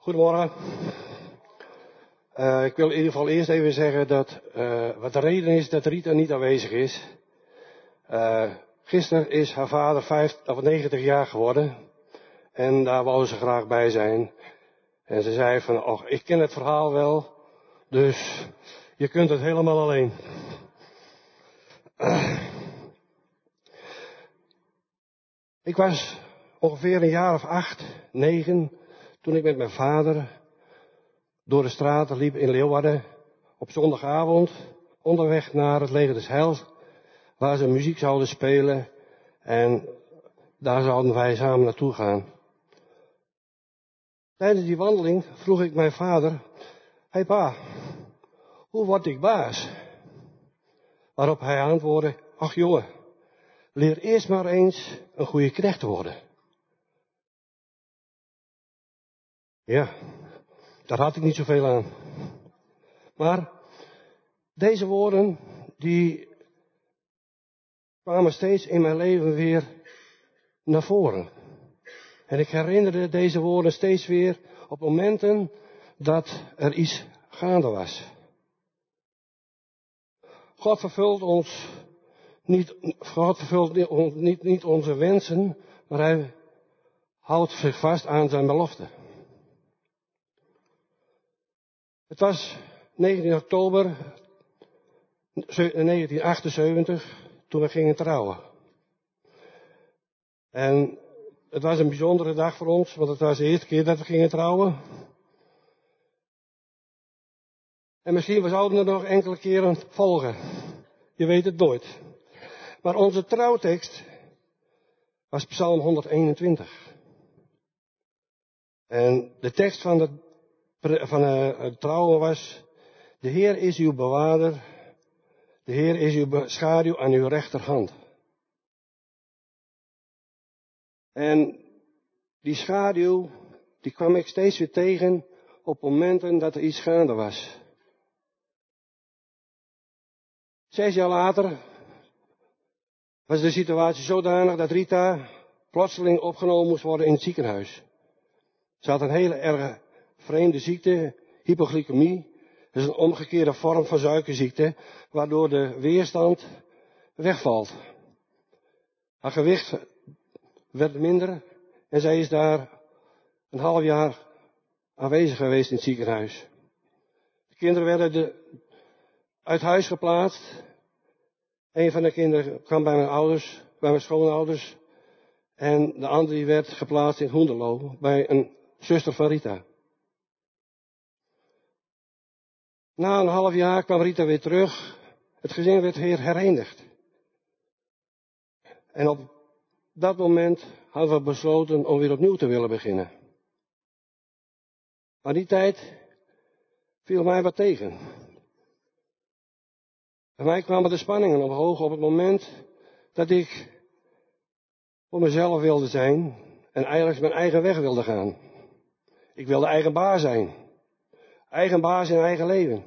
Goedemorgen. Ik wil in ieder geval eerst even zeggen dat wat de reden is dat Rita niet aanwezig is. Gisteren is haar vader 90 jaar geworden. En daar wou ze graag bij zijn. En ze zei van, och, ik ken het verhaal wel. Dus je kunt het helemaal alleen. Ik was ongeveer een jaar of 8, 9, toen ik met mijn vader door de straten liep in Leeuwarden op zondagavond, onderweg naar het Leger des Heils, waar ze muziek zouden spelen en daar zouden wij samen naartoe gaan. Tijdens die wandeling vroeg ik mijn vader, hey pa, hoe word ik baas? Waarop hij antwoordde, ach jongen, leer eerst maar eens een goede knecht te worden. Ja, daar had ik niet zoveel aan. Maar deze woorden, die kwamen steeds in mijn leven weer naar voren. En ik herinnerde deze woorden steeds weer op momenten dat er iets gaande was. God vervult niet onze wensen, maar hij houdt zich vast aan zijn belofte. Het was 19 oktober 1978 toen we gingen trouwen. En het was een bijzondere dag voor ons, want het was de eerste keer dat we gingen trouwen. En misschien zouden er nog enkele keren volgen. Je weet het nooit. Maar onze trouwtekst was Psalm 121. En de tekst van het trouwen was: de Heer is uw bewaarder, de Heer is uw schaduw aan uw rechterhand. En die schaduw, die kwam ik steeds weer tegen op momenten dat er iets gaande was. 6 jaar later was de situatie zodanig dat Rita plotseling opgenomen moest worden in het ziekenhuis. Ze had een hele erg vreemde ziekte, hypoglycemie. Dat is een omgekeerde vorm van suikerziekte, waardoor de weerstand wegvalt. Haar gewicht werd minder en zij is daar een half jaar aanwezig geweest in het ziekenhuis. De kinderen werden uit huis geplaatst. Een van de kinderen kwam bij mijn schoonouders. En de andere werd geplaatst in Hoenderloo, bij een zuster van Rita. Na een half jaar kwam Rita weer terug. Het gezin werd weer herenigd. En op dat moment hadden we besloten om weer opnieuw te willen beginnen. Maar die tijd viel mij wat tegen. Bij mij kwamen de spanningen omhoog op het moment dat ik voor mezelf wilde zijn en eigenlijk mijn eigen weg wilde gaan. Ik wilde eigen baas zijn. Eigen baas in eigen leven.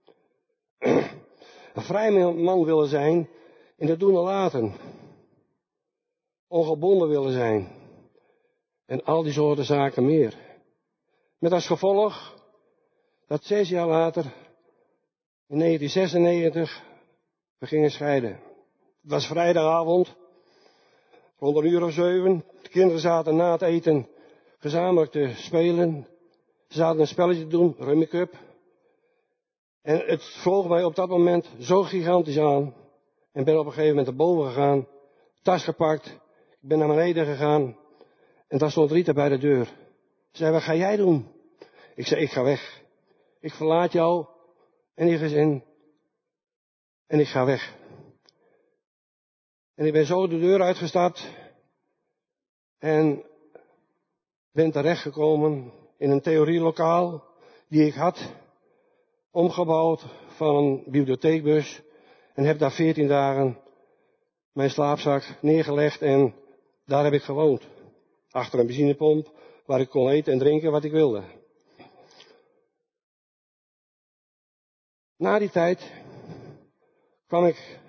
Een vrij man willen zijn in het doen en laten. Ongebonden willen zijn. En al die soorten zaken meer. Met als gevolg dat 6 jaar later, in 1996, we gingen scheiden. Het was vrijdagavond, rond 7:00. De kinderen zaten na het eten gezamenlijk te spelen. Ze zaten een spelletje te doen, Rummy Cup. En het vloog mij op dat moment zo gigantisch aan. En ben op een gegeven moment naar boven gegaan, tas gepakt. Ik ben naar beneden gegaan. En daar stond Rita bij de deur. Ze zei, wat ga jij doen? Ik zei, ik ga weg. Ik verlaat jou en je gezin. En ik ga weg. En ik ben zo de deur uitgestapt. En ben terechtgekomen in een theorielokaal die ik had omgebouwd van een bibliotheekbus. En heb daar 14 dagen mijn slaapzak neergelegd en daar heb ik gewoond. Achter een benzinepomp waar ik kon eten en drinken wat ik wilde. Na die tijd kwam ik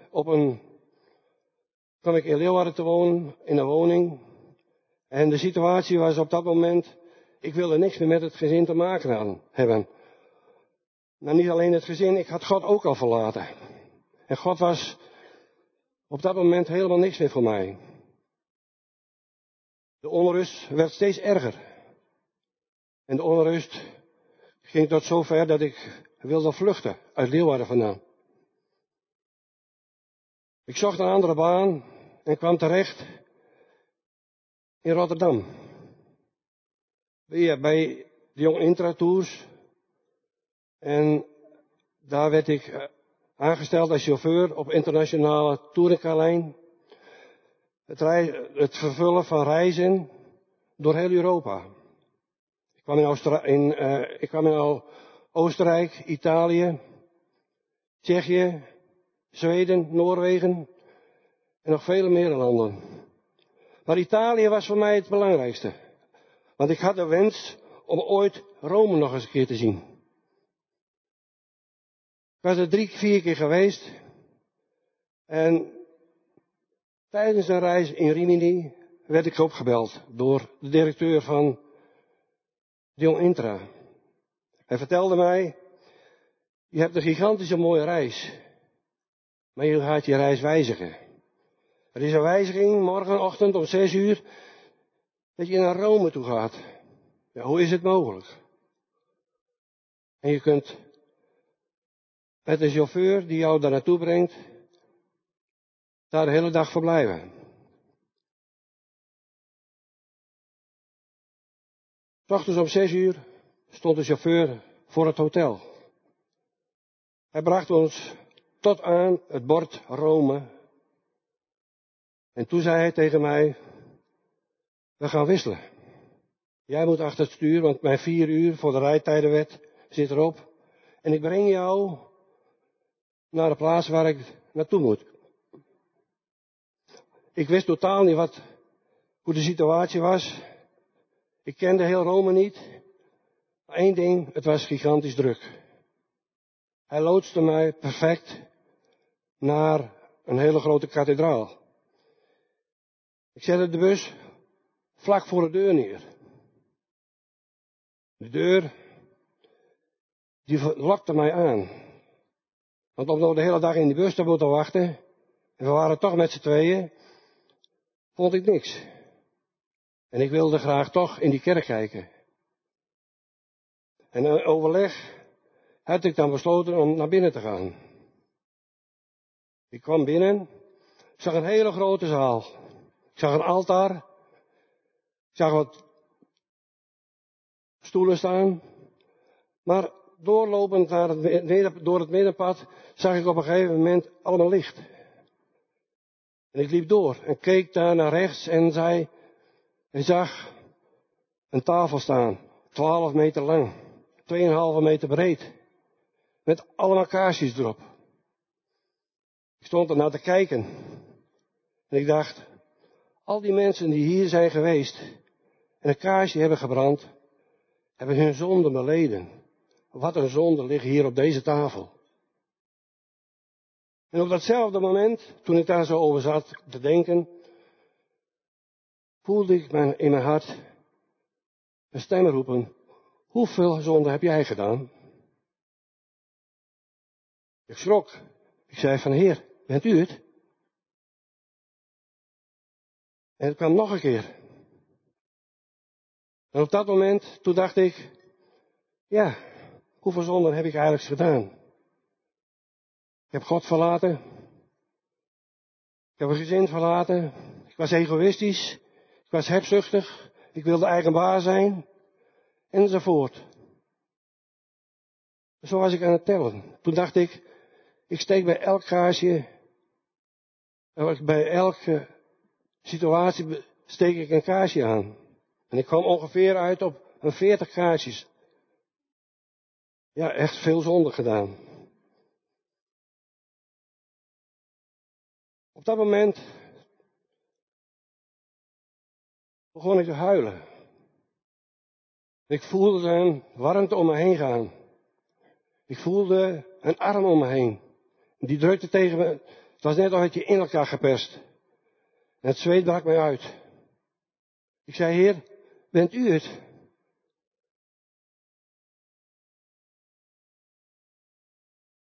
in Leeuwarden te wonen, in een woning. En de situatie was op dat moment, Ik wilde niks meer met het gezin te maken hebben. Nou, niet alleen het gezin, ik had God ook al verlaten. En God was op dat moment helemaal niks meer voor mij. De onrust werd steeds erger. En de onrust ging tot zover dat ik wilde vluchten uit Leeuwarden vandaan. Ik zocht een andere baan en kwam terecht in Rotterdam. Weer bij de Jong Intra Tours. En daar werd ik aangesteld als chauffeur op internationale touringcarlijn. Het vervullen van reizen door heel Europa. Ik kwam in Oostenrijk, Italië, Tsjechië, Zweden, Noorwegen en nog vele meer landen. Maar Italië was voor mij het belangrijkste. Want ik had de wens om ooit Rome nog eens een keer te zien. Ik was er 3-4 keer geweest. En tijdens een reis in Rimini werd ik opgebeld door de directeur van de Jong Intra. Hij vertelde mij, je hebt een gigantische mooie reis. Maar je gaat je reis wijzigen. Er is een wijziging morgenochtend om 6 uur dat je naar Rome toe gaat. Ja, hoe is het mogelijk? En je kunt met de chauffeur die jou daar naartoe brengt, daar de hele dag verblijven. 's Ochtends om 6 uur stond de chauffeur voor het hotel. Hij bracht ons tot aan het bord Rome. En toen zei hij tegen mij, we gaan wisselen. Jij moet achter het stuur, want mijn 4 uur voor de rijtijdenwet zit erop. En ik breng jou naar de plaats waar ik naartoe moet. Ik wist totaal niet hoe de situatie was. Ik kende heel Rome niet. Maar 1 ding, het was gigantisch druk. Hij loodste mij perfect naar een hele grote kathedraal. Ik zette de bus vlak voor de deur neer. De deur, die lokte mij aan. Want om nog de hele dag in die bus te moeten wachten, en we waren toch met z'n tweeën, vond ik niks. En ik wilde graag toch in die kerk kijken. En in overleg had ik dan besloten om naar binnen te gaan. Ik kwam binnen, ik zag een hele grote zaal. Ik zag een altaar, ik zag wat stoelen staan. Maar doorlopend door het middenpad zag ik op een gegeven moment allemaal licht. En ik liep door en keek daar naar rechts en zag een tafel staan, 12 meter lang, 2,5 meter breed, met allemaal kaarsjes erop. Ik stond er naar te kijken en ik dacht, al die mensen die hier zijn geweest en een kaarsje hebben gebrand, hebben hun zonde beleden. Wat een zonde liggen hier op deze tafel. En op datzelfde moment, toen ik daar zo over zat te denken, voelde ik in mijn hart een stem roepen, hoeveel zonde heb jij gedaan? Ik schrok. Ik zei van, Heer, bent u het? En het kwam nog een keer. En op dat moment, toen dacht ik, ja, hoeveel zonden heb ik eigenlijk gedaan? Ik heb God verlaten. Ik heb een gezin verlaten. Ik was egoïstisch. Ik was hebzuchtig. Ik wilde eigenbaar zijn. Enzovoort. Zo was ik aan het tellen. Toen dacht ik steek bij elk kaarsje, bij elke situatie steek ik een kaarsje aan. En ik kwam ongeveer uit op een 40 kaarsjes. Ja, echt veel zonde gedaan. Op dat moment begon ik te huilen. Ik voelde een warmte om me heen gaan. Ik voelde een arm om me heen. Die drukte tegen me. Het was net alsof je in elkaar geperst. En het zweet brak mij uit. Ik zei, Heer, bent u het?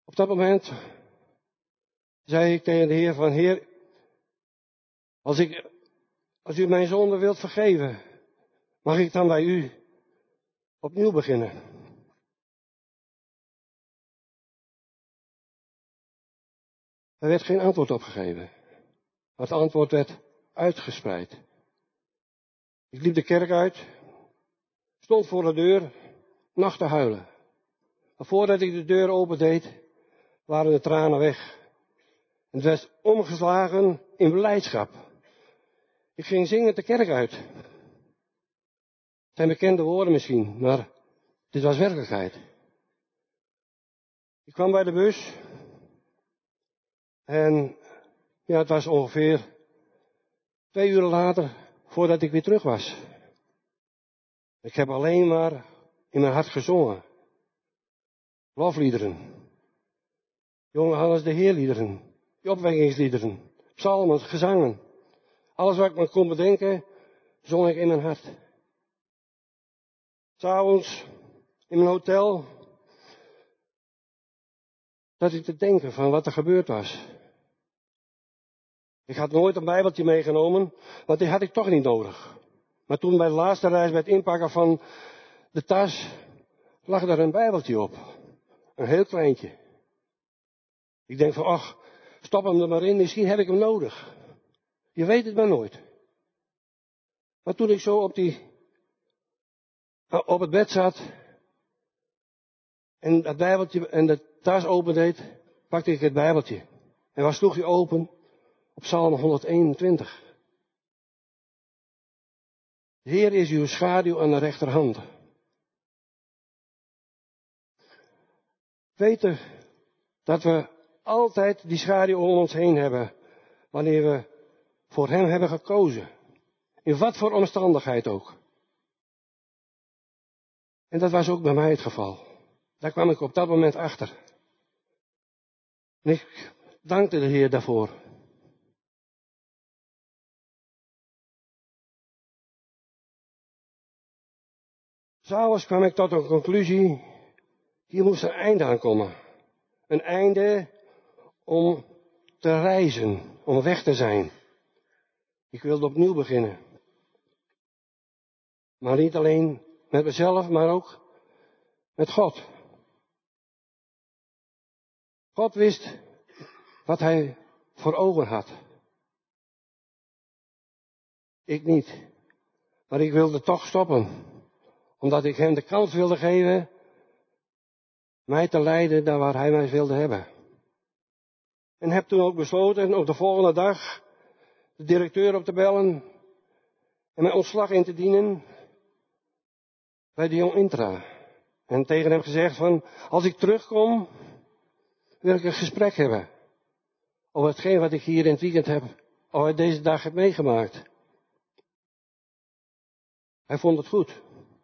Op dat moment zei ik tegen de Heer van, Heer, als u mijn zonde wilt vergeven, mag ik dan bij u opnieuw beginnen? Er werd geen antwoord op gegeven. Het antwoord werd uitgespreid. Ik liep de kerk uit, stond voor de deur, nog te huilen. Maar voordat ik de deur opendeed, waren de tranen weg. Het werd omgeslagen in blijdschap. Ik ging zingend de kerk uit. Het zijn bekende woorden misschien, maar dit was werkelijkheid. Ik kwam bij de bus en ja, het was ongeveer 2 uur later voordat ik weer terug was. Ik heb alleen maar in mijn hart gezongen. Lofliederen. Johannes de Heerliederen. Opwekkingsliederen. Psalmen, gezangen. Alles wat ik me kon bedenken, zong ik in mijn hart. 'S Avonds in mijn hotel zat ik te denken van wat er gebeurd was. Ik had nooit een bijbeltje meegenomen, want die had ik toch niet nodig. Maar toen bij de laatste reis bij het inpakken van de tas, lag er een bijbeltje op. Een heel kleintje. Ik denk van, ach, stop hem er maar in, misschien heb ik hem nodig. Je weet het maar nooit. Maar toen ik zo op het bed zat en dat bijbeltje en de tas opendeed, pakte ik het bijbeltje. En wat sloeg hij open? Op Psalm 121. De Heer is uw schaduw aan de rechterhand. Weten dat we altijd die schaduw om ons heen hebben, wanneer we voor Hem hebben gekozen. In wat voor omstandigheid ook. En dat was ook bij mij het geval. Daar kwam ik op dat moment achter. En ik dankte de Heer daarvoor. 'S Avonds kwam ik tot een conclusie. Hier moest een einde aan komen. Een einde om te reizen, om weg te zijn. Ik wilde opnieuw beginnen. Maar niet alleen met mezelf, maar ook met God. God wist wat Hij voor ogen had. Ik niet. Maar ik wilde toch stoppen. Omdat ik Hem de kans wilde geven mij te leiden naar waar Hij mij wilde hebben. En heb toen ook besloten op de volgende dag de directeur op te bellen en mijn ontslag in te dienen bij de Jong Intra. En tegen hem gezegd van, als ik terugkom, wil ik een gesprek hebben. Over hetgeen wat ik hier in het weekend heb, of deze dag heb meegemaakt. Hij vond het goed.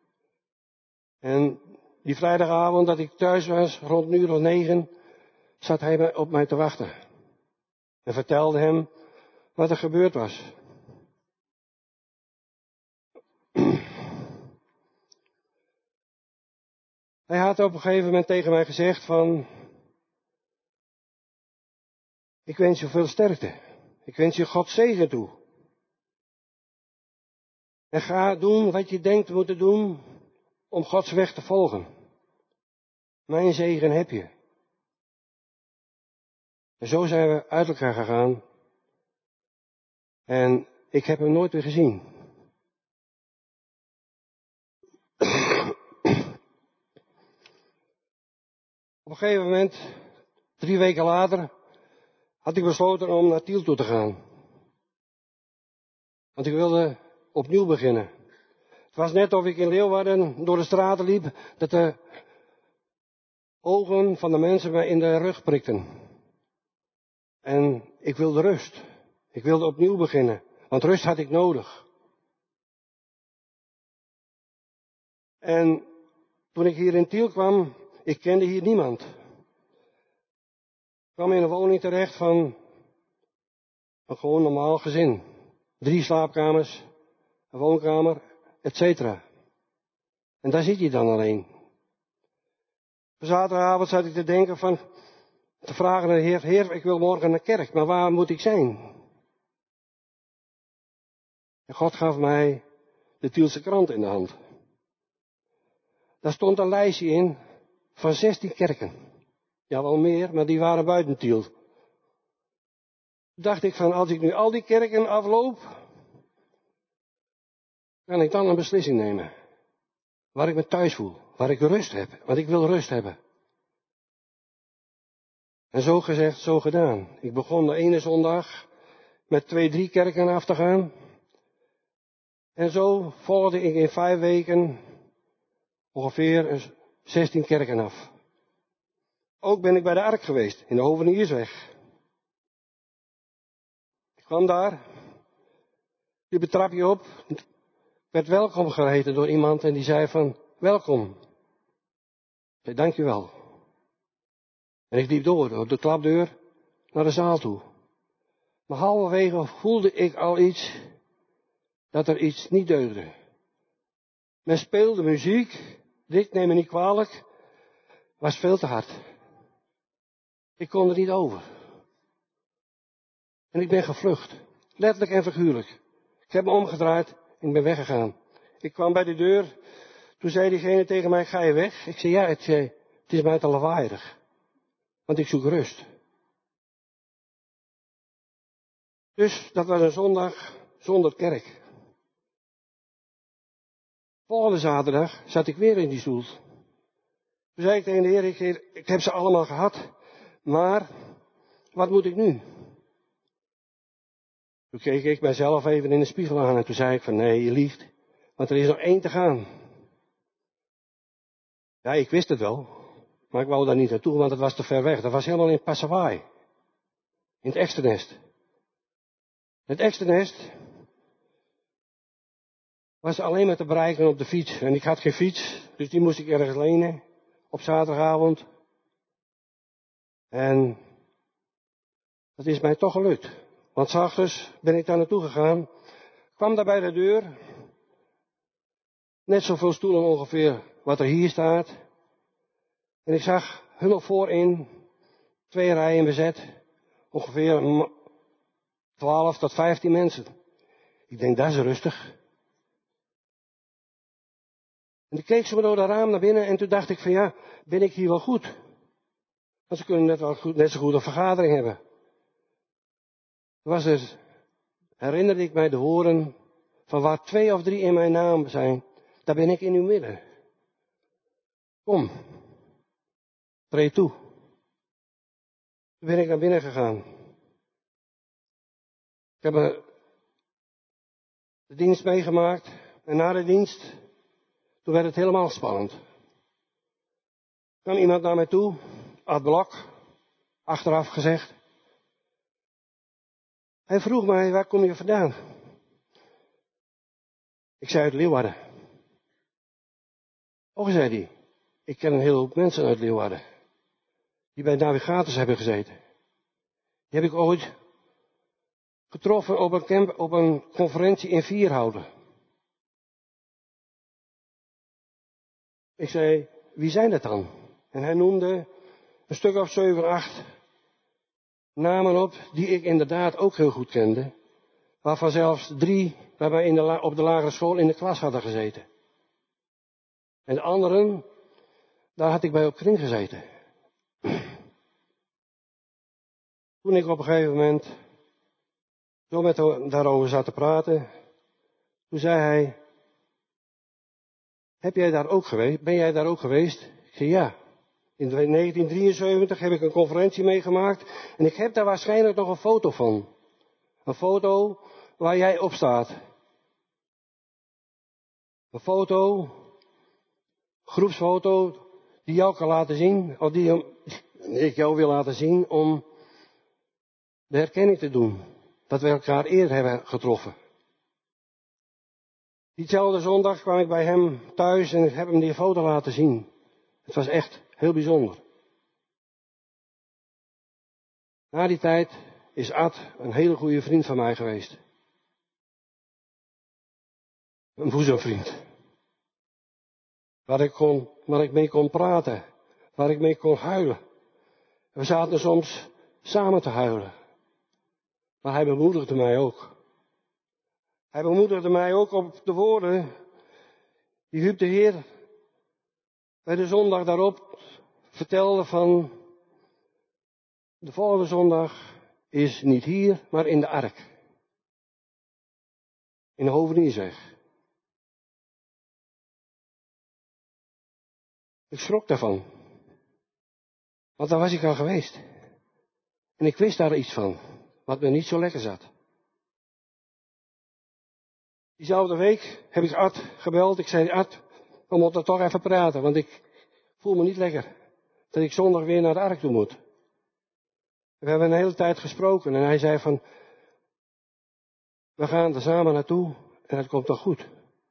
En die vrijdagavond dat ik thuis was, rond een uur of 9, zat hij op mij te wachten. En vertelde hem wat er gebeurd was. Hij had op een gegeven moment tegen mij gezegd van, ik wens je veel sterkte. Ik wens je God zegen toe. En ga doen wat je denkt te moeten doen om Gods weg te volgen. Mijn zegen heb je. En zo zijn we uit elkaar gegaan. En ik heb hem nooit weer gezien. Op een gegeven moment, 3 weken later, had ik besloten om naar Tiel toe te gaan. Want ik wilde opnieuw beginnen. Het was net of ik in Leeuwarden door de straten liep, dat de ogen van de mensen mij in de rug prikten. En ik wilde rust. Ik wilde opnieuw beginnen, want rust had ik nodig. En toen ik hier in Tiel kwam, ik kende hier niemand. Ik kwam in een woning terecht van een gewoon normaal gezin. 3 slaapkamers, een woonkamer, etc. En daar zit je dan alleen. Op zaterdagavond zat ik te denken van, Te vragen aan de Heer, Heer, ik wil morgen naar de kerk, maar waar moet ik zijn? En God gaf mij de Tielse krant in de hand. Daar stond een lijstje in van 16 kerken. Ja, wel meer, maar die waren buiten Tiel. Toen dacht ik van, als ik nu al die kerken afloop, kan ik dan een beslissing nemen. Waar ik me thuis voel, waar ik rust heb, want ik wil rust hebben. En zo gezegd, zo gedaan. Ik begon de ene zondag met 2, 3 kerken af te gaan. En zo volgde ik in 5 weken ongeveer 16 kerken af. Ook ben ik bij de Ark geweest, in de Hoveniersweg. Ik kwam daar, liep het trapje op, werd welkom geheten door iemand en die zei van, welkom. Ik zei, dankjewel. En ik liep door de klapdeur naar de zaal toe. Maar halverwege voelde ik al iets, dat er iets niet deugde. Men speelde muziek, dit neem me niet kwalijk, was veel te hard. Ik kon er niet over. En ik ben gevlucht, letterlijk en figuurlijk. Ik heb me omgedraaid en ik ben weggegaan. Ik kwam bij de deur, toen zei diegene tegen mij, ga je weg? Ik zei, ja, het is mij te lawaaiig, want ik zoek rust. Dus dat was een zondag zonder kerk. Volgende zaterdag zat ik weer in die stoel. Toen zei ik tegen de Heer, ik heb ze allemaal gehad, maar wat moet ik nu? Toen keek ik mijzelf even in de spiegel aan en toen zei ik van nee, je liegt, want er is nog 1 te gaan. Ja, ik wist het wel, maar ik wou daar niet naartoe, want het was te ver weg. Dat was helemaal in Passawai, in het Eksternest. Het Eksternest was alleen maar te bereiken op de fiets. En ik had geen fiets, dus die moest ik ergens lenen op zaterdagavond. En dat is mij toch gelukt. Want 's ochtends ben ik daar naartoe gegaan, kwam daar bij de deur, net zoveel stoelen ongeveer wat er hier staat. En ik zag helemaal voorin 2 rijen bezet, ongeveer 12 tot 15 mensen. Ik denk, dat is rustig. En ik keek zo door dat raam naar binnen en toen dacht ik van ja, ben ik hier wel goed? Want ze kunnen net zo goed een vergadering hebben. Herinnerde ik mij de woorden van waar 2 of 3 in mijn naam zijn, daar ben ik in uw midden. Kom, treed toe. Toen ben ik naar binnen gegaan. Ik heb de dienst meegemaakt en na de dienst, toen werd het helemaal spannend. Er kwam iemand naar mij toe, ad blok, achteraf gezegd. Hij vroeg mij, waar kom je vandaan? Ik zei uit Leeuwarden. Oh, zei hij, ik ken een hele hoop mensen uit Leeuwarden, die bij Navigators hebben gezeten. Die heb ik ooit getroffen op een conferentie in Vierhouten. Ik zei, wie zijn dat dan? En hij noemde een stuk of 7, 8 namen op, die ik inderdaad ook heel goed kende. Waarvan zelfs 3 bij mij op de lagere school in de klas hadden gezeten. En de anderen, daar had ik bij op kring gezeten. Toen ik op een gegeven moment zo met hem daarover zat te praten, toen zei hij, ben jij daar ook geweest? Ik zei ja. In 1973 heb ik een conferentie meegemaakt en ik heb daar waarschijnlijk nog een foto van. Een foto waar jij op staat. Een foto, groepsfoto, die jou kan laten zien, of die ik jou wil laten zien om de herkenning te doen. Dat we elkaar eerder hebben getroffen. Diezelfde zondag kwam ik bij hem thuis en ik heb hem die foto laten zien. Het was echt heel bijzonder. Na die tijd is Ad een hele goede vriend van mij geweest. Een boezemvriend. Waar ik mee kon praten. Waar ik mee kon huilen. We zaten soms samen te huilen. Maar hij bemoedigde mij ook. Hij bemoedigde mij ook op de woorden die Huub de Heer bij de zondag daarop vertelde van de volgende zondag is niet hier, maar in de ark. In de Hoveniersweg. Ik schrok daarvan. Want daar was ik al geweest. En ik wist daar iets van, wat me niet zo lekker zat. Diezelfde week heb ik Art gebeld. Ik zei, Art, we moeten toch even praten, want ik voel me niet lekker. Dat ik zondag weer naar de ark toe moet. We hebben een hele tijd gesproken en hij zei van, we gaan er samen naartoe en het komt toch goed.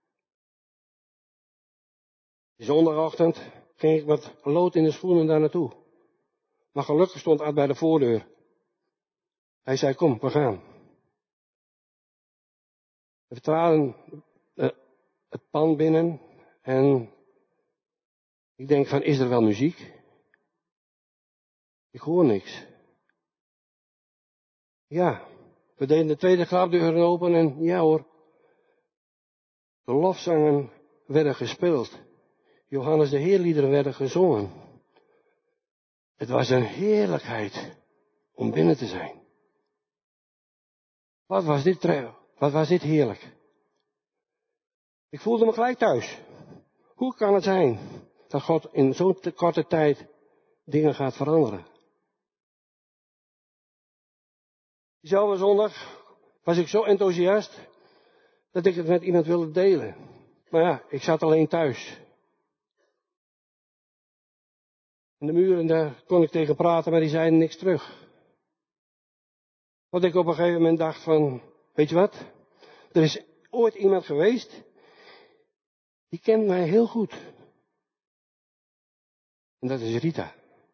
Die zondagochtend ging ik met lood in de schoenen daar naartoe. Maar gelukkig stond Art bij de voordeur. Hij zei, kom, we gaan. We traden het pand binnen en ik denk van, is er wel muziek? Ik hoor niks. Ja, we deden de tweede grafdeur open en ja hoor, de lofzangen werden gespeeld. Johannes de Heerliederen werden gezongen. Het was een heerlijkheid om binnen te zijn. Wat was dit heerlijk. Ik voelde me gelijk thuis. Hoe kan het zijn dat God in zo'n korte tijd dingen gaat veranderen? Diezelfde zondag was ik zo enthousiast dat ik het met iemand wilde delen. Maar ja, ik zat alleen thuis. En de muren, daar kon ik tegen praten, maar die zeiden niks terug. Want ik op een gegeven moment dacht van, weet je wat? Er is ooit iemand geweest, die kent mij heel goed. En dat is Rita.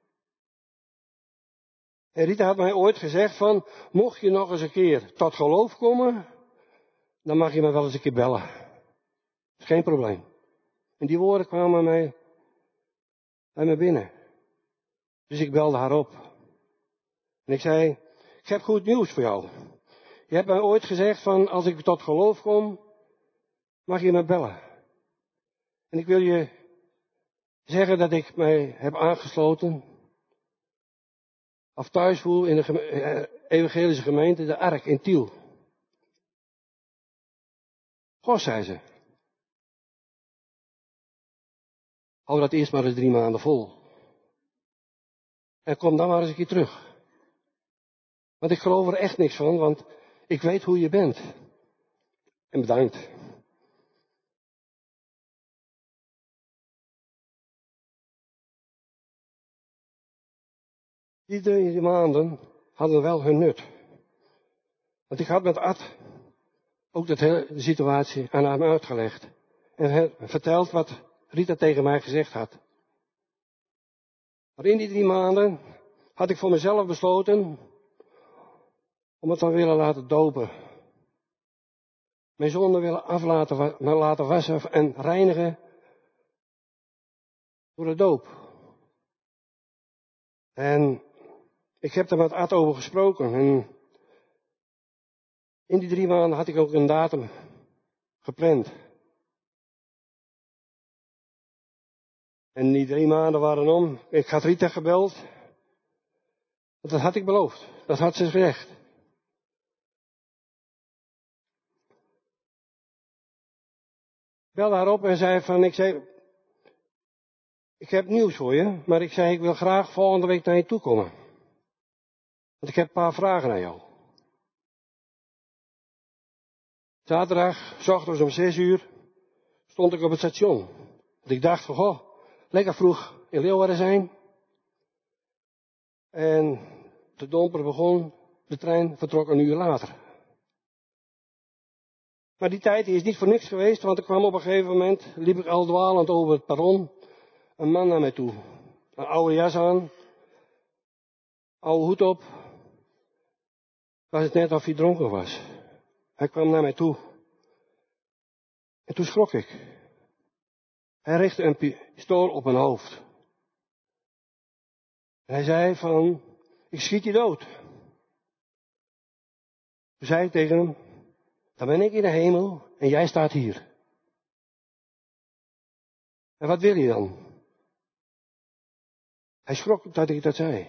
En Rita had mij ooit gezegd van, mocht je nog eens een keer tot geloof komen, dan mag je me wel eens een keer bellen. Dat is geen probleem. En die woorden kwamen bij me binnen. Dus ik belde haar op. En ik zei, ik heb goed nieuws voor jou. Je hebt mij ooit gezegd van, als ik tot geloof kom, mag je me bellen. En ik wil je zeggen dat ik mij heb aangesloten, of thuis voel in de evangelische gemeente, de Ark in Tiel. Goh, zei ze. Hou dat eerst maar eens 3 maanden vol. En kom dan maar eens een keer terug. Want ik geloof er echt niks van, want ik weet hoe je bent. En bedankt. Die 3 maanden hadden wel hun nut. Want ik had met Art ook de situatie aan hem uitgelegd. En verteld wat Rita tegen mij gezegd had. Maar in die 3 maanden had ik voor mezelf besloten om het dan willen laten dopen. Mijn zonden willen laten wassen en reinigen door de doop. En ik heb er met Art over gesproken. En in die 3 maanden had ik ook een datum gepland. En die 3 maanden waren om. Ik had Rita gebeld. Want dat had ik beloofd. Dat had ze gezegd. Ik belde haar op en zei van, ik heb nieuws voor je. Maar ik zei, ik wil graag volgende week naar je toe komen. Want ik heb een paar vragen aan jou. Zaterdag, 's ochtends om 6 uur, stond ik op het station. Want ik dacht van, goh, lekker vroeg in Leeuwarden zijn. En de domper begon, de trein vertrok 1 uur later. Maar die tijd is niet voor niks geweest, want er kwam op een gegeven moment, liep ik al dwalend over het perron, een man naar mij toe. Een oude jas aan, oude hoed op. Was het net of hij dronken was. Hij kwam naar mij toe. En toen schrok ik. Hij richtte een pistool op mijn hoofd. En hij zei van, ik schiet je dood. Toen zei ik tegen hem, dan ben ik in de hemel en jij staat hier. En wat wil je dan? Hij schrok dat ik dat zei.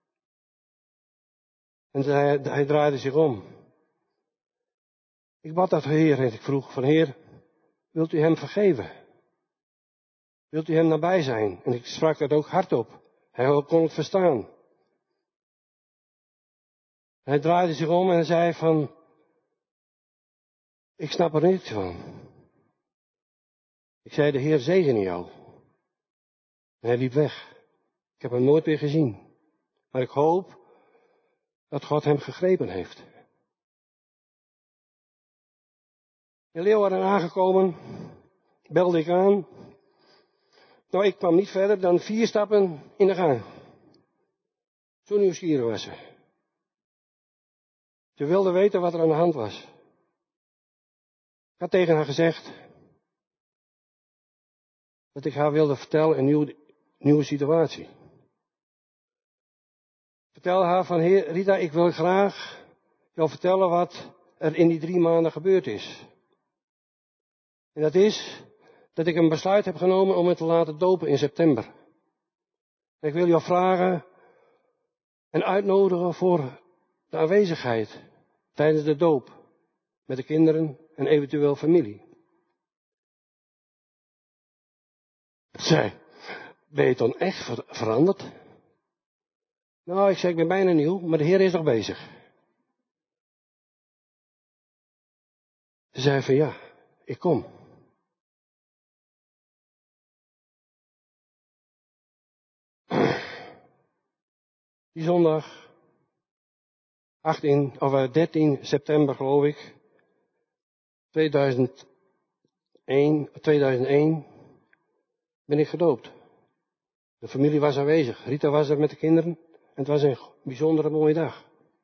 En hij draaide zich om. Ik bad dat Heer en ik vroeg van Heer, wilt u hem vergeven? Wilt u hem nabij zijn? En ik sprak dat ook hardop. Hij kon het verstaan. Hij draaide zich om en zei van, ik snap er niets van. Ik zei, de Heer zegene jou. En hij liep weg. Ik heb hem nooit weer gezien. Maar ik hoop dat God hem gegrepen heeft. In Leeuwarden aangekomen, belde ik aan. Nou, ik kwam niet verder dan 4 stappen in de gang. Zo nieuwsgierig was ze. Ze wilde weten wat er aan de hand was. Ik had tegen haar gezegd dat ik haar wilde vertellen een nieuwe situatie. Vertel haar van, Heer Rita, ik wil graag jou vertellen wat er in die 3 maanden gebeurd is. En dat is dat ik een besluit heb genomen om het te laten dopen in september. En ik wil jou vragen en uitnodigen voor de aanwezigheid tijdens de doop. Met de kinderen en eventueel familie. Zij, ben je dan echt veranderd? Nou, ik zei, ik ben bijna nieuw, maar de Heer is nog bezig. Ze zei van ja, ik kom. Die zondag, 13 september geloof ik, 2001, ben ik gedoopt. De familie was aanwezig. Rita was er met de kinderen. En het was een bijzondere mooie dag.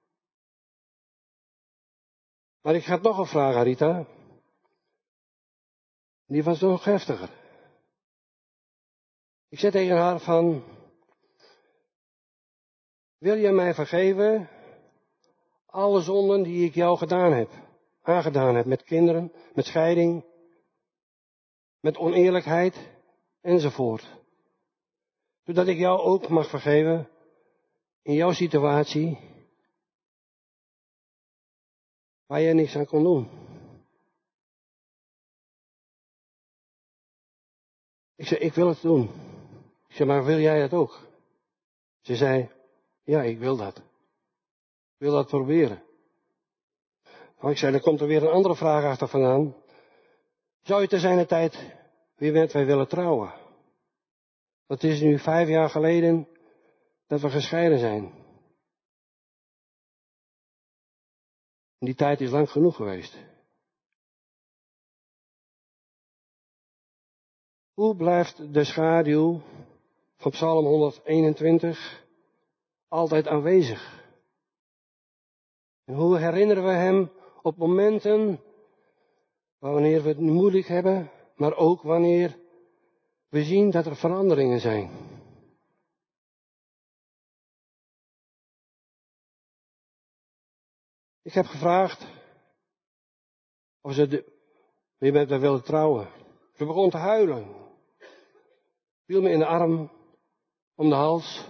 Maar ik had nog een vraag aan Rita. Die was nog heftiger. Ik zei tegen haar van, wil je mij vergeven alle zonden die ik jou aangedaan heb met kinderen, met scheiding, met oneerlijkheid enzovoort. Zodat ik jou ook mag vergeven in jouw situatie waar je niks aan kon doen. Ik zei, ik wil het doen. Ik zei, maar wil jij dat ook? Ze zei, ja, ik wil dat. Ik wil dat proberen. Nou, ik zei, dan komt er weer een andere vraag achter vandaan. Zou je te zijner tijd weer met wij willen trouwen? Dat is nu 5 jaar geleden dat we gescheiden zijn. En die tijd is lang genoeg geweest. Hoe blijft de schaduw van Psalm 121 altijd aanwezig? En hoe herinneren we hem op momenten wanneer we het moeilijk hebben, maar ook wanneer we zien dat er veranderingen zijn? Ik heb gevraagd of ze weer met mij wilde trouwen. Ze begon te huilen. Viel me in de arm, om de hals.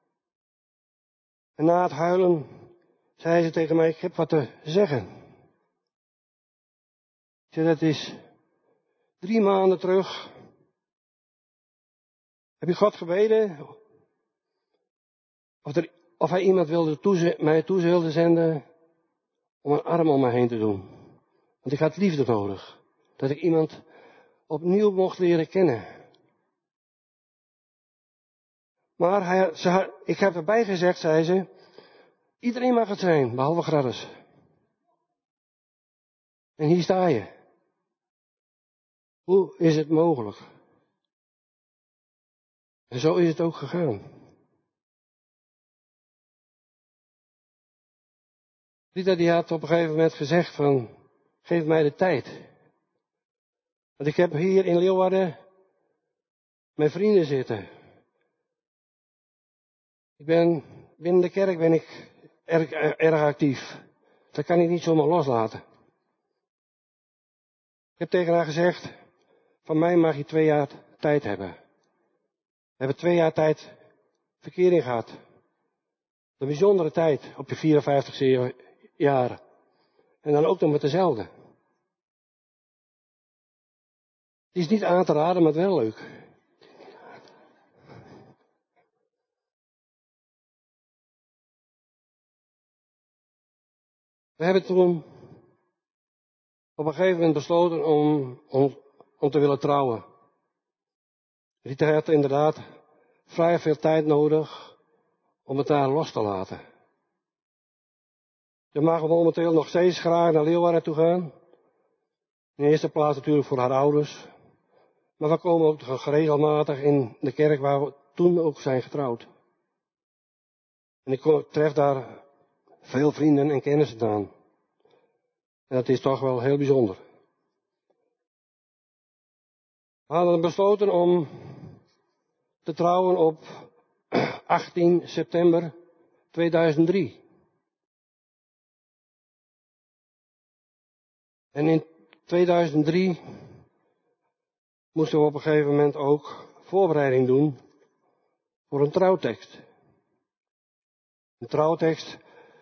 En na het huilen zei ze tegen mij, ik heb wat te zeggen. Ik zei, dat is 3 maanden terug. Heb je God gebeden? Of hij iemand mij toe wilde zenden om een arm om mij heen te doen. Want ik had liefde nodig. Dat ik iemand opnieuw mocht leren kennen. Maar ik heb erbij gezegd, zei ze, iedereen mag het zijn, behalve Gradus. En hier sta je. Hoe is het mogelijk? En zo is het ook gegaan. Rita die had op een gegeven moment gezegd van, geef mij de tijd. Want ik heb hier in Leeuwarden mijn vrienden zitten. Binnen de kerk ben ik erg actief. Dat kan ik niet zomaar loslaten. Ik heb tegen haar gezegd, van mij mag je 2 jaar tijd hebben. We hebben 2 jaar tijd verkering gehad. Een bijzondere tijd op je 54e jaar. En dan ook nog met dezelfde. Het is niet aan te raden, maar wel leuk. We hebben toen op een gegeven moment besloten om te willen trouwen. Rita had inderdaad vrij veel tijd nodig om het daar los te laten. Ze mag momenteel nog steeds graag naar Leeuwarden toe gaan. In de eerste plaats natuurlijk voor haar ouders. Maar we komen ook regelmatig in de kerk waar we toen ook zijn getrouwd. En ik tref daar veel vrienden en kennissen aan. En dat is toch wel heel bijzonder. We hadden besloten om te trouwen op 18 september 2003. En in 2003 moesten we op een gegeven moment ook voorbereiding doen voor een trouwtekst. Een trouwtekst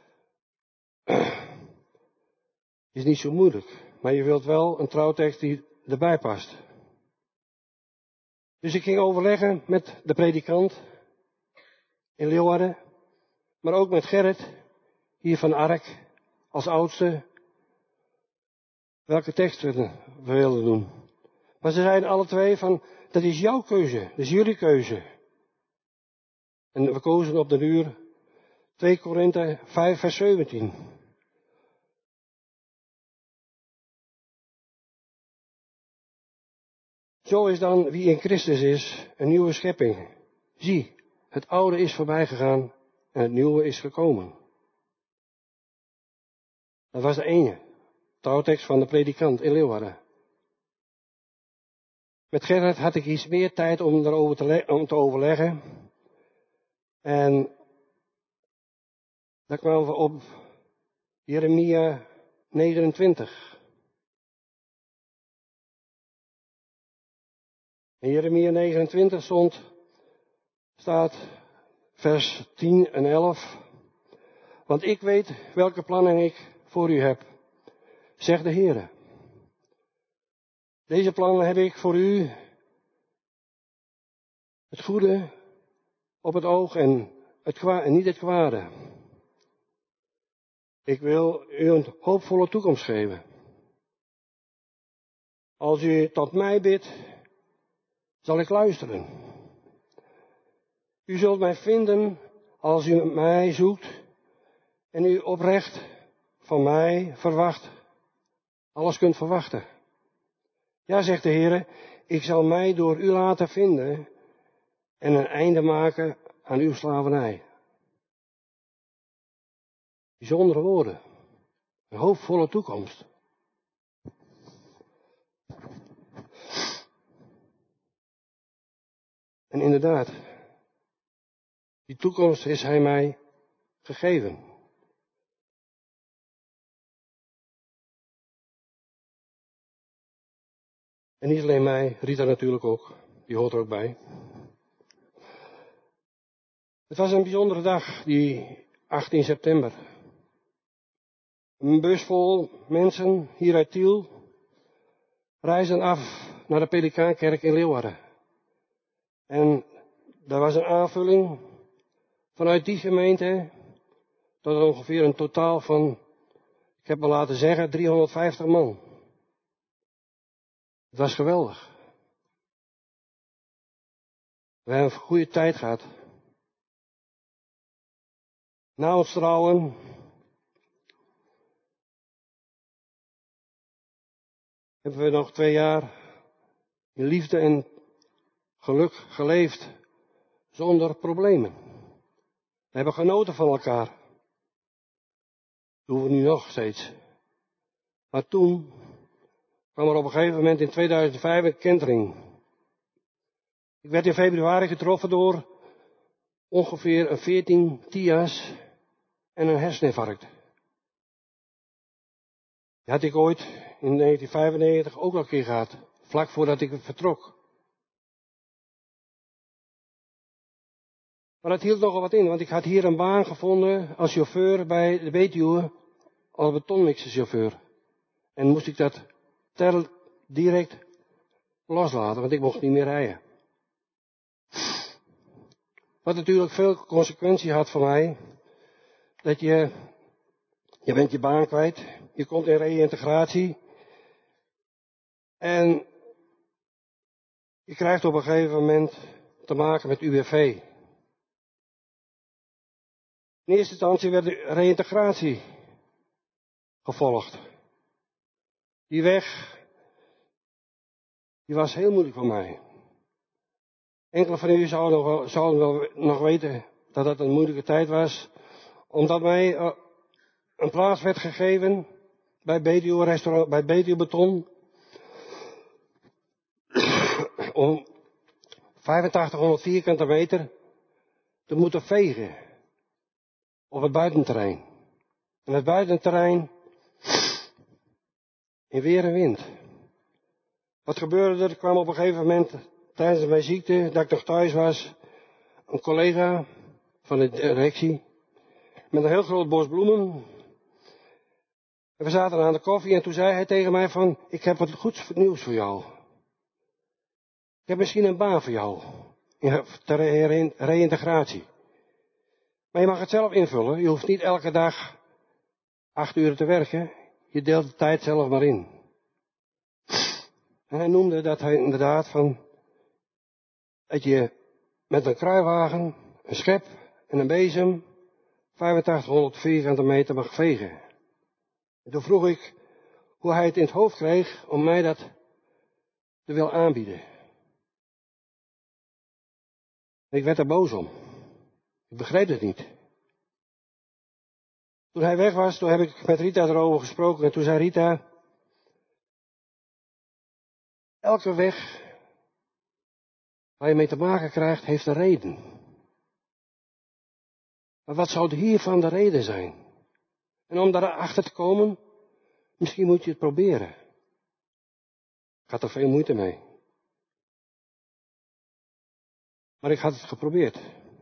is niet zo moeilijk, maar je wilt wel een trouwtekst die erbij past. Dus ik ging overleggen met de predikant in Leeuwarden, maar ook met Gerrit, hier van Ark, als oudste, welke tekst we wilden doen. Maar ze zeiden alle twee van, dat is jouw keuze, dat is jullie keuze. En we kozen op de duur 2 Korinthe 5 vers 17. Zo is dan wie in Christus is, een nieuwe schepping. Zie, het oude is voorbij gegaan en het nieuwe is gekomen. Dat was de ene trouwtekst van de predikant in Leeuwarden. Met Gerrit had ik iets meer tijd om erover te overleggen. En daar kwamen we op Jeremia 29. In Jeremia 29 staat vers 10 en 11. Want ik weet welke plannen ik voor u heb, zegt de Heere. Deze plannen heb ik voor u het goede op het oog en niet het kwade. Ik wil u een hoopvolle toekomst geven. Als u tot mij bidt, zal ik luisteren. U zult mij vinden als u mij zoekt en u oprecht van mij alles kunt verwachten. Ja, zegt de Heer, ik zal mij door u laten vinden en een einde maken aan uw slavernij. Bijzondere woorden. Een hoopvolle toekomst. En inderdaad, die toekomst is hij mij gegeven. En niet alleen mij, Rita natuurlijk ook. Die hoort er ook bij. Het was een bijzondere dag, die 18 september. Een bus vol mensen hier uit Tiel reisden af naar de Pelikaankerk in Leeuwarden. En daar was een aanvulling vanuit die gemeente tot ongeveer een totaal van, ik heb me laten zeggen, 350 man. Het was geweldig. We hebben een goede tijd gehad. Na ons trouwen hebben we nog 2 jaar in liefde en geluk geleefd zonder problemen. We hebben genoten van elkaar. Dat doen we nu nog steeds. Maar toen kwam er op een gegeven moment in 2005 een kentering. Ik werd in februari getroffen door ongeveer een 14 TIA's en een herseninfarct. Die had ik ooit in 1995 ook al een keer gehad, vlak voordat ik vertrok. Maar dat hield nogal wat in, want ik had hier een baan gevonden als chauffeur bij de Betuwe, als betonmixerchauffeur. En moest ik dat direct loslaten, want ik mocht niet meer rijden. Wat natuurlijk veel consequenties had voor mij, dat je bent je baan kwijt, je komt in reïntegratie en je krijgt op een gegeven moment te maken met UWV. In eerste instantie werd de reïntegratie gevolgd. Die weg, die was heel moeilijk voor mij. Enkele van u zouden wel nog weten dat dat een moeilijke tijd was, omdat mij een plaats werd gegeven bij Betuwe restaurant, bij Betuwe Beton, om 8500 vierkante meter te moeten vegen op het buitenterrein. En het buitenterrein in weer en wind. Wat gebeurde er? Er kwam op een gegeven moment tijdens mijn ziekte, dat ik nog thuis was, een collega van de directie met een heel groot bos bloemen. En we zaten aan de koffie en toen zei hij tegen mij van, ik heb wat goeds nieuws voor jou. Ik heb misschien een baan voor jou, ter reïntegratie. Maar je mag het zelf invullen, je hoeft niet elke dag 8 uur te werken, je deelt de tijd zelf maar in. En hij noemde dat hij inderdaad dat je met een kruiwagen, een schep en een bezem 8500 vierkante meter mag vegen. En toen vroeg ik hoe hij het in het hoofd kreeg om mij dat te willen aanbieden. En ik werd er boos om. Ik begreep het niet. Toen hij weg was, toen heb ik met Rita erover gesproken en toen zei Rita, elke weg waar je mee te maken krijgt, heeft een reden. Maar wat zou hiervan de reden zijn? En om daarachter te komen, misschien moet je het proberen. Ik had er veel moeite mee. Maar ik had het geprobeerd.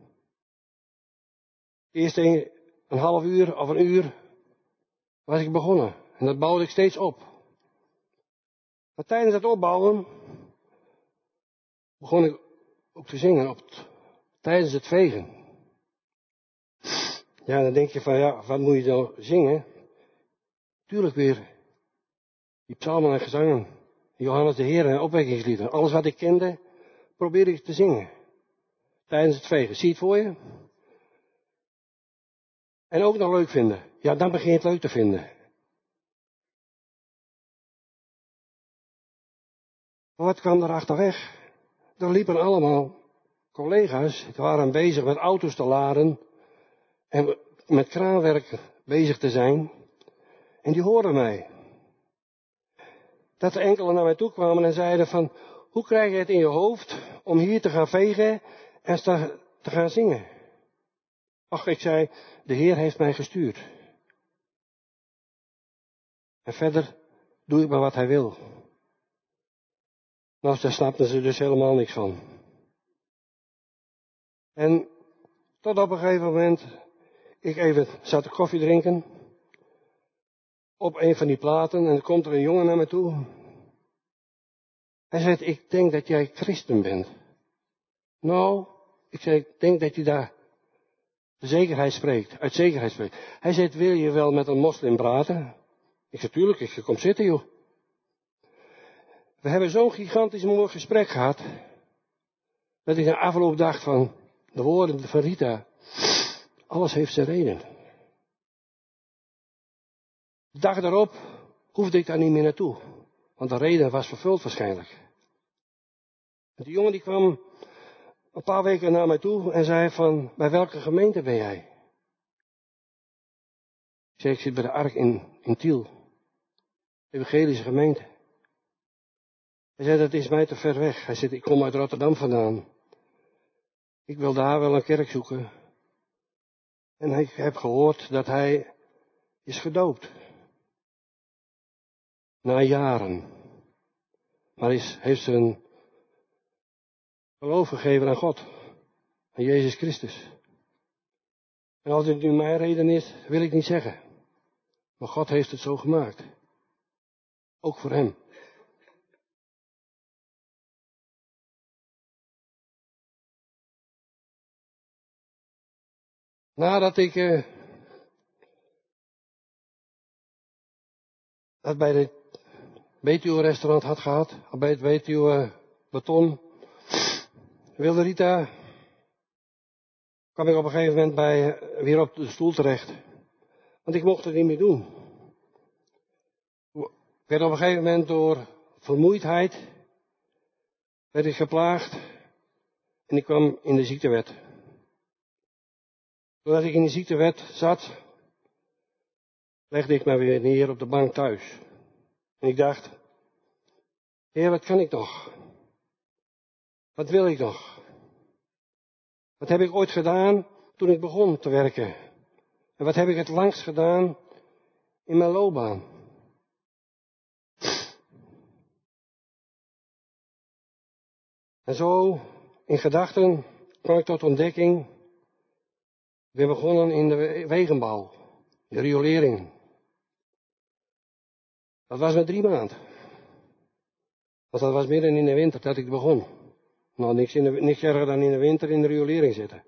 Eerst een half uur of een uur was ik begonnen. En dat bouwde ik steeds op. Maar tijdens het opbouwen begon ik ook te zingen tijdens het vegen. Ja, dan denk je van ja, wat moet je nou zingen? Tuurlijk weer die psalmen en gezangen. Johannes de Heer en opwekkingsliederen. Alles wat ik kende, probeerde ik te zingen. Tijdens het vegen. Zie je het voor je? En ook nog leuk vinden. Ja, dan begin je het leuk te vinden. Maar wat kwam er achterweg? Er liepen allemaal collega's, die waren bezig met auto's te laden en met kraanwerk bezig te zijn. En die hoorden mij. Dat er enkele naar mij toe kwamen en zeiden van, hoe krijg je het in je hoofd om hier te gaan vegen en te gaan zingen? Ach, ik zei, de Heer heeft mij gestuurd. En verder doe ik maar wat hij wil. Nou, daar snapten ze dus helemaal niks van. En tot op een gegeven moment, ik even zat de koffie drinken, op een van die platen, en er komt er een jongen naar me toe. Hij zegt, ik denk dat jij christen bent. Nou, ik zei, ik denk dat je daar uit zekerheid spreekt. Hij zegt, wil je wel met een moslim praten? Ik zei, tuurlijk, ik kom zitten, joh. We hebben zo'n gigantisch mooi gesprek gehad, dat ik na afloop dacht van de woorden van Rita, alles heeft zijn reden. De dag daarop hoefde ik daar niet meer naartoe, want de reden was vervuld waarschijnlijk. En die jongen die kwam een paar weken naar mij toe en zei van, bij welke gemeente ben jij? Ik zei, ik zit bij de Ark in Tiel, evangelische gemeente. Hij zei, dat is mij te ver weg. Hij zei, ik kom uit Rotterdam vandaan. Ik wil daar wel een kerk zoeken. En ik heb gehoord dat hij is gedoopt. Na jaren. Maar heeft zijn geloof gegeven aan God. Aan Jezus Christus. En als het nu mijn reden is, wil ik niet zeggen. Maar God heeft het zo gemaakt. Ook voor hem. Nadat ik dat bij het Betuwe restaurant had gehad, bij het Betuwe beton, wilde Rita, kwam ik op een gegeven moment weer op de stoel terecht. Want ik mocht het niet meer doen. Ik werd op een gegeven moment door vermoeidheid, werd ik geplaagd en ik kwam in de ziektewet. Doordat ik in de ziektewet zat, legde ik me weer neer op de bank thuis. En ik dacht, Heer, wat kan ik nog? Wat wil ik nog? Wat heb ik ooit gedaan toen ik begon te werken? En wat heb ik het langst gedaan in mijn loopbaan? En zo, in gedachten, kwam ik tot ontdekking. Ik ben begonnen in de wegenbouw, de riolering. Dat was met 3 maanden. Want dat was midden in de winter dat ik begon. Nou, niks erger dan in de winter in de riolering zitten.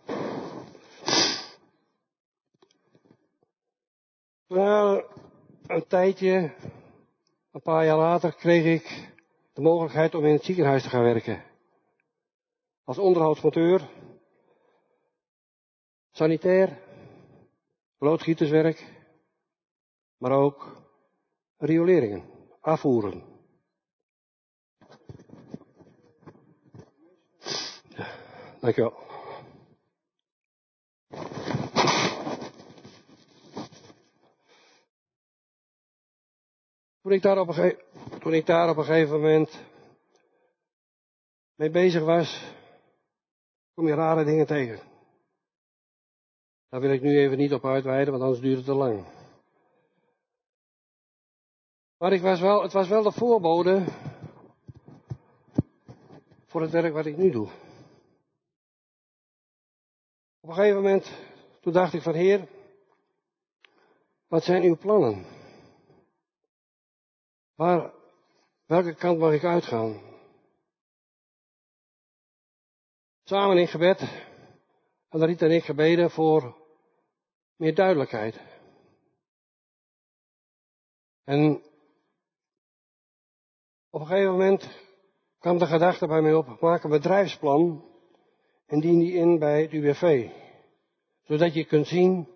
Na een tijdje, een paar jaar later, kreeg ik de mogelijkheid om in het ziekenhuis te gaan werken. Als onderhoudsmonteur, sanitair, loodgieterswerk, maar ook rioleringen, afvoeren. Dankjewel. Toen ik daar op een gegeven moment mee bezig was, kom je rare dingen tegen. Daar wil ik nu even niet op uitweiden, want anders duurt het te lang. Maar het was wel de voorbode voor het werk wat ik nu doe. Op een gegeven moment, toen dacht ik van Heer, wat zijn uw plannen? Welke kant mag ik uitgaan? Samen in gebed hadden Rita en ik gebeden voor meer duidelijkheid. En op een gegeven moment kwam de gedachte bij mij op, maak een bedrijfsplan en dien die in bij het UWV. Zodat je kunt zien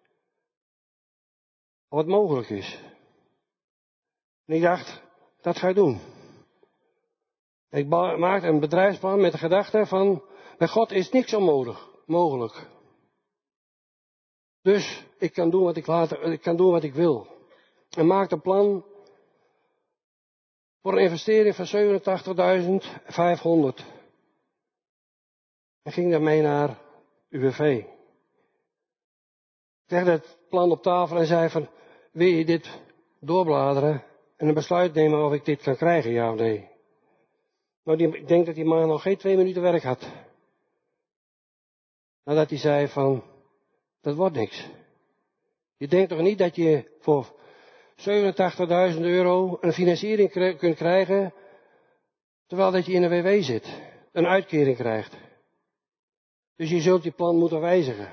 wat mogelijk is. En ik dacht, dat ga ik doen. Ik maakte een bedrijfsplan met de gedachte van, bij God is niks onmogelijk. Dus ik kan doen wat ik wil. En maakte een plan voor een investering van 87.500. En ging daarmee naar UWV. Ik legde het plan op tafel en zei van, wil je dit doorbladeren en een besluit nemen of ik dit kan krijgen, ja of nee? Nou, ik denk dat die man nog geen 2 minuten werk had. Nadat hij zei van, dat wordt niks. Je denkt toch niet dat je voor 87.000 euro een financiering kunt krijgen, terwijl dat je in de WW zit, een uitkering krijgt. Dus je zult je plan moeten wijzigen.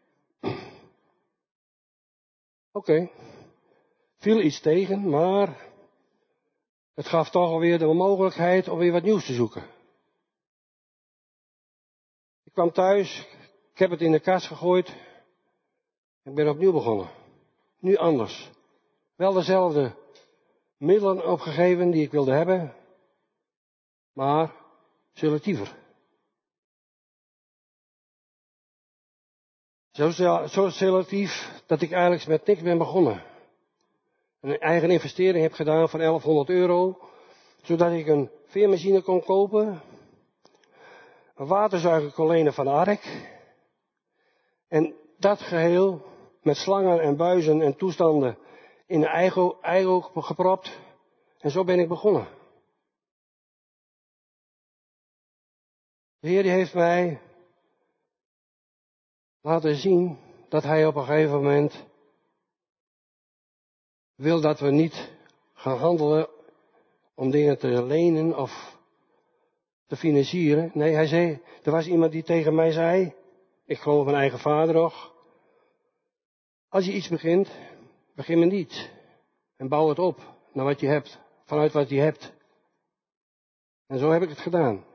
Oké. Viel iets tegen, maar het gaf toch alweer de mogelijkheid om weer wat nieuws te zoeken. Ik kwam thuis, ik heb het in de kast gegooid. Ik ben opnieuw begonnen. Nu anders. Wel dezelfde middelen opgegeven die ik wilde hebben, maar selectiever. Zo selectief dat ik eigenlijk met niks ben begonnen. Een eigen investering heb gedaan van 1100 euro, zodat ik een veermachine kon kopen, een waterzuigerkolene van de ark. En dat geheel met slangen en buizen en toestanden in een eigo gepropt. En zo ben ik begonnen. De Heer die heeft mij laten zien dat Hij op een gegeven moment wil dat we niet gaan handelen om dingen te lenen of te financieren. Nee, hij zei, er was iemand die tegen mij zei, ik geloof mijn eigen vader nog, als je iets begint, begin met niets. En bouw het op naar wat je hebt, vanuit wat je hebt. En zo heb ik het gedaan.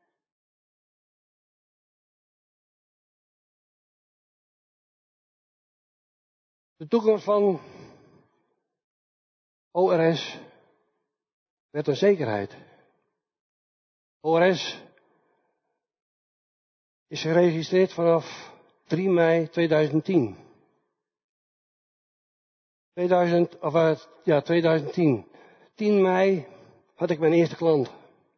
De toekomst van ORS werd een zekerheid. ORS is geregistreerd vanaf 3 mei 2010. 2010. 10 mei had ik mijn eerste klant.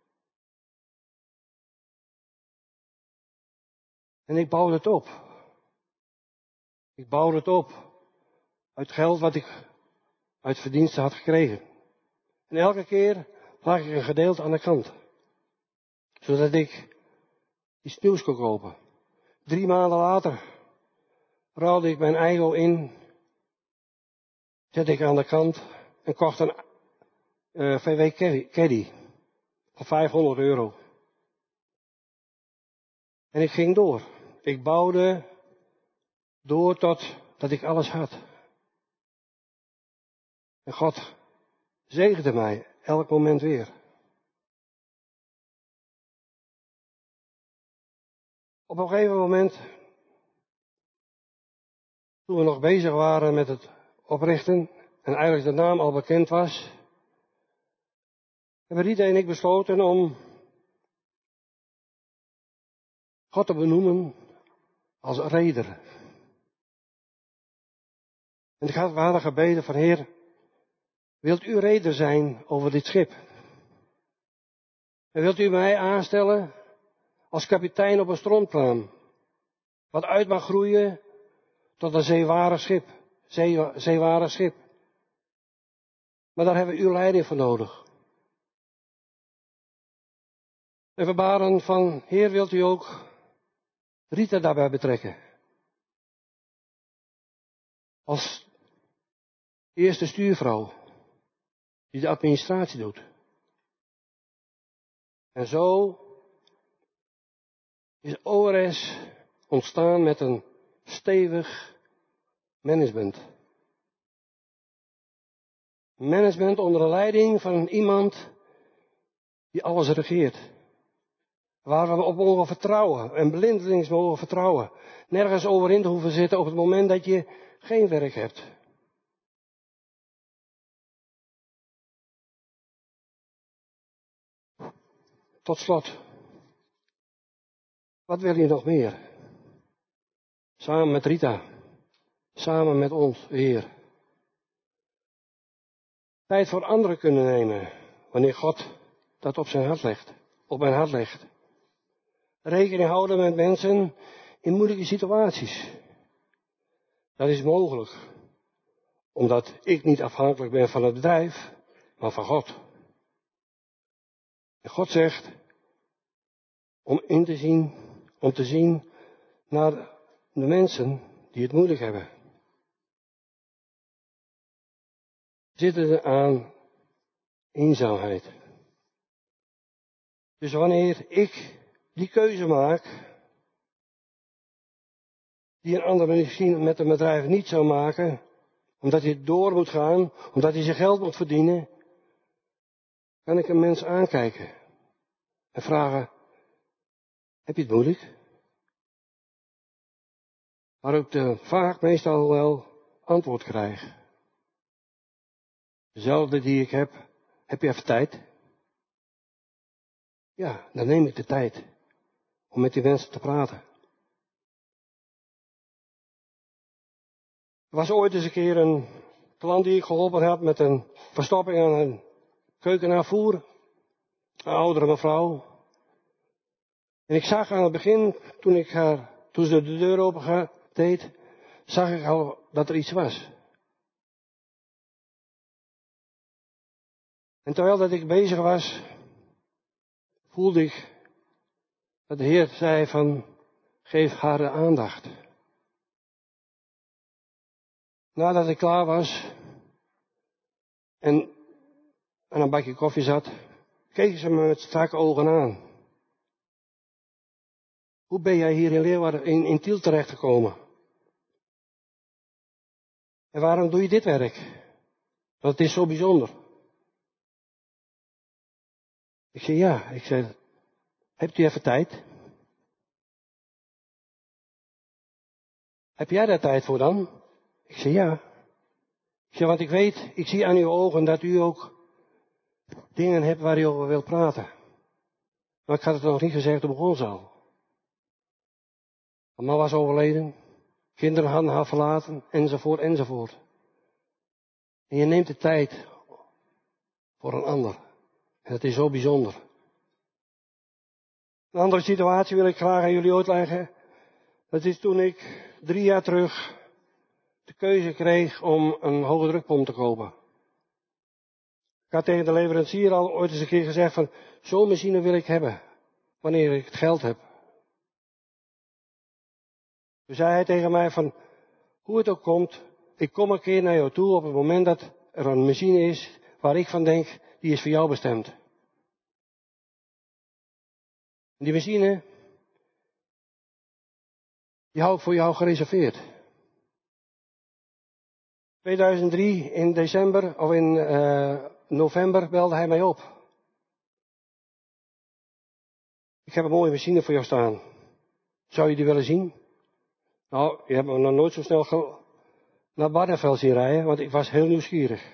En ik bouwde het op. Ik bouwde het op uit geld wat ik uit verdiensten had gekregen. En elke keer lag ik een gedeelte aan de kant. Zodat ik iets nieuws kon kopen. 3 maanden later ruilde ik mijn eigo in. Zette ik aan de kant en kocht een VW Caddy. Voor €500. En ik ging door. Ik bouwde door totdat ik alles had. En God zegende mij elk moment weer. Op een gegeven moment, toen we nog bezig waren met het oprichten, en eigenlijk de naam al bekend was, hebben Rita en ik besloten om God te benoemen als redder. En we hadden gebeden van Heer, wilt u redder zijn over dit schip? En wilt u mij aanstellen als kapitein op een stroomkraam, wat uit mag groeien tot een zeewaardig schip. Maar daar hebben we uw leiding voor nodig. En we baden van, Heer, wilt u ook Rita daarbij betrekken? Als eerste stuurvrouw, die de administratie doet. En zo is ORS ontstaan met een stevig management. Management onder de leiding van iemand die alles regeert. Waar we op mogen vertrouwen en blindelings mogen vertrouwen. Nergens over in te hoeven zitten op het moment dat je geen werk hebt. Tot slot. Wat wil je nog meer? Samen met Rita. Samen met ons, Heer. Tijd voor anderen kunnen nemen. Wanneer God dat op zijn hart legt. Op mijn hart legt. Rekening houden met mensen in moeilijke situaties. Dat is mogelijk. Omdat ik niet afhankelijk ben van het bedrijf, maar van God. En God zegt, om te zien naar de mensen die het moeilijk hebben. Zitten aan eenzaamheid. Dus wanneer ik die keuze maak, die een ander misschien met een bedrijf niet zou maken, omdat hij door moet gaan, omdat hij zijn geld moet verdienen, kan ik een mens aankijken en vragen, heb je het moeilijk? Waarop ik vaak meestal wel antwoord krijg. Dezelfde die ik heb je even tijd? Ja, dan neem ik de tijd om met die mensen te praten. Er was ooit eens een keer een klant die ik geholpen had met een verstopping aan een keukenaanvoer. Een oudere mevrouw. En ik zag aan het begin, toen ze de deur open deed, zag ik al dat er iets was. En terwijl dat ik bezig was, voelde ik dat de Heer zei van, geef haar de aandacht. Nadat ik klaar was en aan een bakje koffie zat, keek ze me met strakke ogen aan. Hoe ben jij hier in Leeuwarden, in Tiel terechtgekomen? En waarom doe je dit werk? Want het is zo bijzonder. Ik zei ja, hebt u even tijd? Heb jij daar tijd voor dan? Ik zei ja. Ik zei, want ik zie aan uw ogen dat u ook dingen hebt waar u over wilt praten. Maar ik had het nog niet gezegd, toen begon ze al. Mijn man was overleden, kinderen hadden haar verlaten, enzovoort, enzovoort. En je neemt de tijd voor een ander. En dat is zo bijzonder. Een andere situatie wil ik graag aan jullie uitleggen. Dat is toen ik 3 jaar terug de keuze kreeg om een hoge drukpomp te kopen. Ik had tegen de leverancier al ooit eens een keer gezegd van, zo'n machine wil ik hebben, wanneer ik het geld heb. Toen zei hij tegen mij van, hoe het ook komt, ik kom een keer naar jou toe op het moment dat er een machine is waar ik van denk, die is voor jou bestemd. En die machine, die hou ik voor jou gereserveerd. 2003 in december of in november belde hij mij op. Ik heb een mooie machine voor jou staan. Zou je die willen zien? Nou, je hebt me nog nooit zo snel naar Barneveld zien rijden, want ik was heel nieuwsgierig.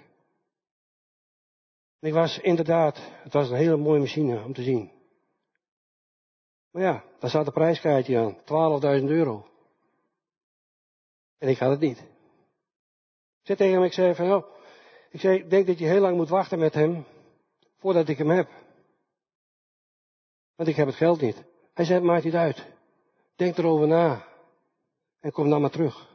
Ik was inderdaad, het was een hele mooie machine om te zien. Maar ja, daar staat een prijskaartje aan, 12.000 euro. En ik had het niet. Ik zei tegen hem, ik denk dat je heel lang moet wachten met hem, voordat ik hem heb. Want ik heb het geld niet. Hij zei, maakt niet uit. Denk erover na. En kom dan maar terug.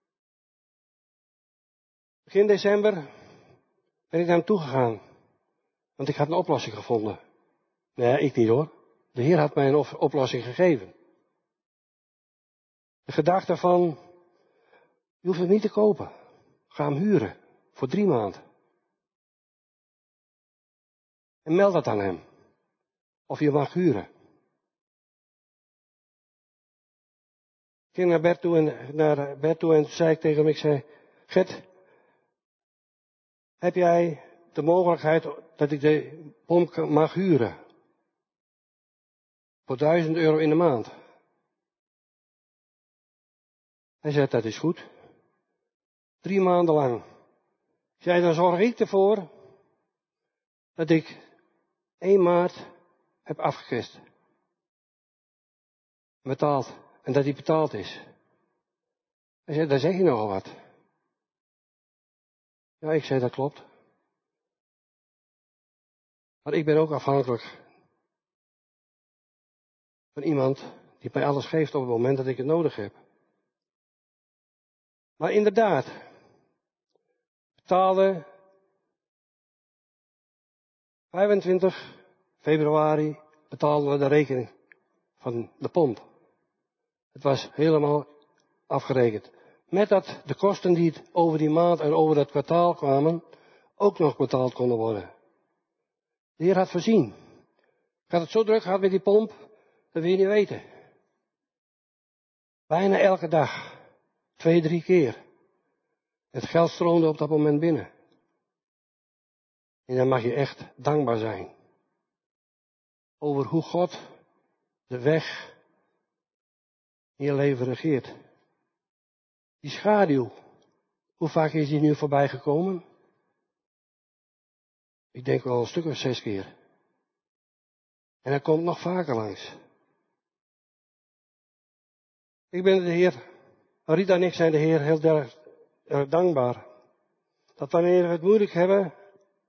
Begin december ben ik naar hem toegegaan. Want ik had een oplossing gevonden. Nee, ik niet hoor. De Heer had mij een oplossing gegeven. De gedachte van, je hoeft het niet te kopen. Ga hem huren. Voor 3 maanden. En meld dat aan hem. Of je mag huren. Ik ging naar Bert toe en zei ik tegen hem, ik zei, Gert, heb jij de mogelijkheid dat ik de pomp mag huren? Voor 1000 euro in de maand. Hij zei, dat is goed. 3 maanden lang. Ik zei, dan zorg ik ervoor dat ik 1 maart heb afgekist. Betaald. En dat die betaald is. Hij zei, daar zeg je nogal wat. Ja, ik zei, dat klopt. Maar ik ben ook afhankelijk van iemand die mij alles geeft op het moment dat ik het nodig heb. Maar inderdaad, betaalde 25 februari betaalden we de rekening van de pomp. Het was helemaal afgerekend. Met dat de kosten die over die maand en over dat kwartaal kwamen, ook nog betaald konden worden. De Heer had voorzien. Ik had het zo druk gehad met die pomp, dat wil je niet weten. Bijna elke dag. 2, 3 keer. Het geld stroomde op dat moment binnen. En dan mag je echt dankbaar zijn. Over hoe God de weg in je leven regeert. Die schaduw. Hoe vaak is die nu voorbij gekomen? Ik denk wel een stuk of 6 keer. En hij komt nog vaker langs. Ik ben de Heer, Rita en ik zijn de Heer heel erg dankbaar. Dat wanneer we het moeilijk hebben,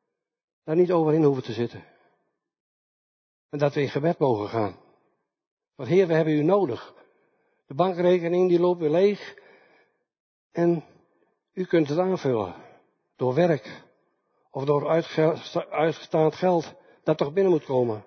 daar niet overheen hoeven te zitten. En dat we in gebed mogen gaan. Want Heer, we hebben u nodig. De bankrekening die loopt weer leeg. En u kunt het aanvullen. Door werk. Of door uitgestaand geld dat toch binnen moet komen.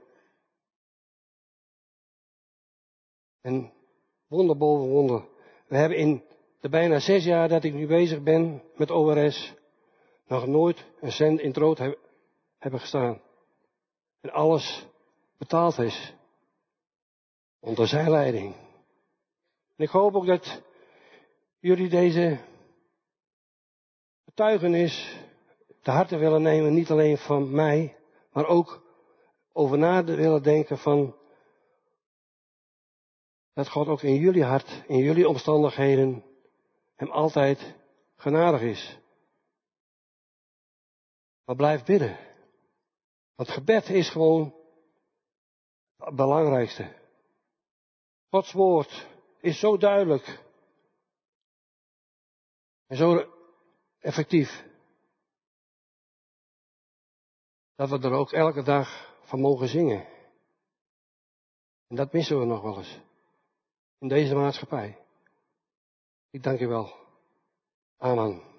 En wonder boven wonder. We hebben in de bijna 6 jaar dat ik nu bezig ben met ORS nog nooit een cent in het rood hebben gestaan. En alles betaald is. Onder zijn leiding. En ik hoop ook dat jullie deze getuigenis te harte willen nemen. Niet alleen van mij. Maar ook over na willen denken van. Dat God ook in jullie hart, in jullie omstandigheden. Hem altijd genadig is. Maar blijf bidden. Want gebed is gewoon het belangrijkste. Gods woord is zo duidelijk. En zo effectief. Dat we er ook elke dag van mogen zingen. En dat missen we nog wel eens. In deze maatschappij. Ik dank u wel. Amen.